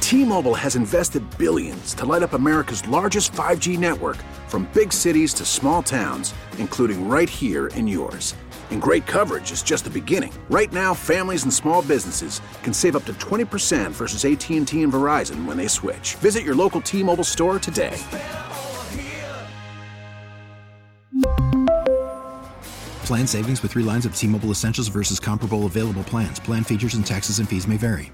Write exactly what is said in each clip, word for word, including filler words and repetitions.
T-Mobile has invested billions to light up America's largest five G network, from big cities to small towns, including right here in yours. And great coverage is just the beginning. Right now, families and small businesses can save up to twenty percent versus A T and T and Verizon when they switch. Visit your local T-Mobile store today. Plan savings with three lines of T-Mobile Essentials versus comparable available plans. Plan features and taxes and fees may vary.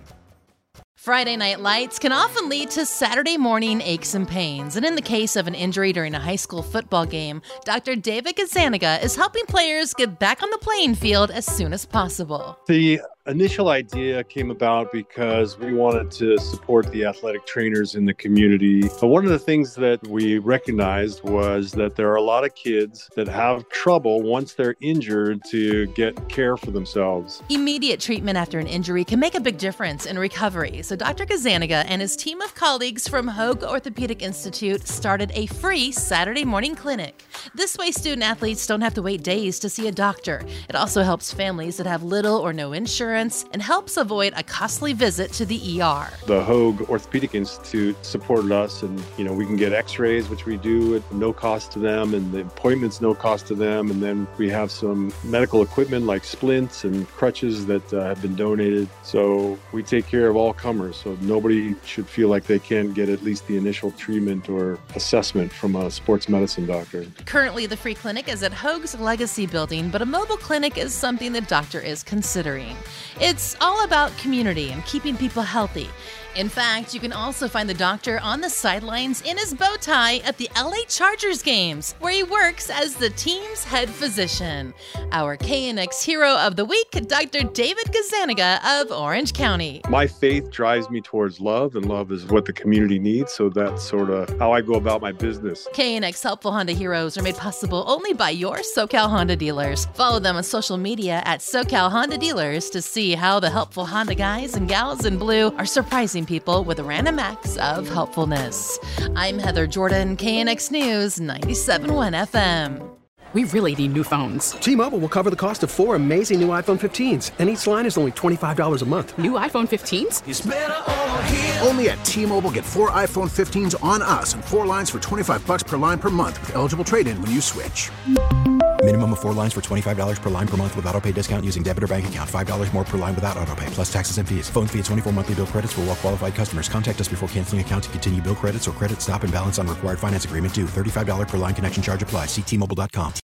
Friday night lights can often lead to Saturday morning aches and pains. And in the case of an injury during a high school football game, Doctor David Gazzaniga is helping players get back on the playing field as soon as possible. The initial idea came about because we wanted to support the athletic trainers in the community. But one of the things that we recognized was that there are a lot of kids that have trouble once they're injured to get care for themselves. Immediate treatment after an injury can make a big difference in recovery. So Doctor Gazzaniga and his team of colleagues from Hoag Orthopedic Institute started a free Saturday morning clinic. This way, student athletes don't have to wait days to see a doctor. It also helps families that have little or no insurance and helps avoid a costly visit to the E R. The Hoag Orthopedic Institute supported us, and you know we can get x-rays, which we do at no cost to them, and the appointments no cost to them. And then we have some medical equipment like splints and crutches that uh, have been donated. So we take care of all comers, so nobody should feel like they can't get at least the initial treatment or assessment from a sports medicine doctor. Currently, the free clinic is at Hoag's Legacy Building, but a mobile clinic is something the doctor is considering. It's all about community and keeping people healthy. In fact, you can also find the doctor on the sidelines in his bow tie at the L A Chargers games, where he works as the team's head physician. Our K N X hero of the week, Doctor David Gazzaniga of Orange County. My faith drives me towards love, and love is what the community needs, so that's sort of how I go about my business. K N X Helpful Honda Heroes are made possible only by your SoCal Honda dealers. Follow them on social media at SoCal Honda Dealers to see how the helpful Honda guys and gals in blue are surprising people with a random acts of helpfulness. I'm Heather Jordan, K N X News, ninety-seven point one F M. We really need new phones. T-Mobile will cover the cost of four amazing new iPhone fifteens, and each line is only twenty-five dollars a month. New iPhone fifteens? It's better over here. Only at T-Mobile, get four iPhone fifteens on us and four lines for twenty-five bucks per line per month with eligible trade-in when you switch. Minimum of four lines for twenty-five dollars per line per month with autopay discount using debit or bank account. five dollars more per line without autopay, plus taxes and fees. Phone fee at twenty-four monthly bill credits for well-qualified customers. Contact us before canceling account to continue bill credits or credit stop and balance on required finance agreement due. thirty-five dollars per line connection charge applies. See T Mobile dot com.